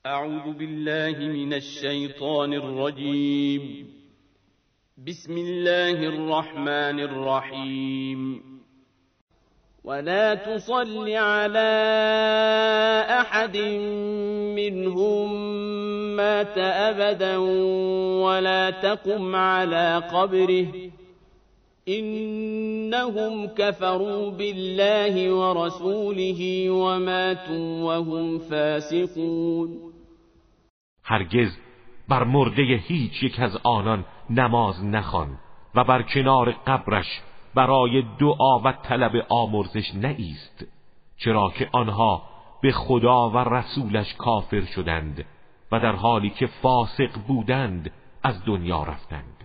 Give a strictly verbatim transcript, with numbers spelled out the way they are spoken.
اعوذ بالله من الشیطان الرجیم. بسم الله الرحمن الرحیم. ولا تصل على أحد منهم مات أبدا ولا تقم على قبره إنهم كفروا بالله ورسوله وماتوا وهم فاسقون. هرگز بر مرده هیچ یک از آنان نماز نخوان و بر کنار قبرش برای دعا و طلب آمرزش نایست، چرا که آنها به خدا و رسولش کافر شدند و در حالی که فاسق بودند از دنیا رفتند.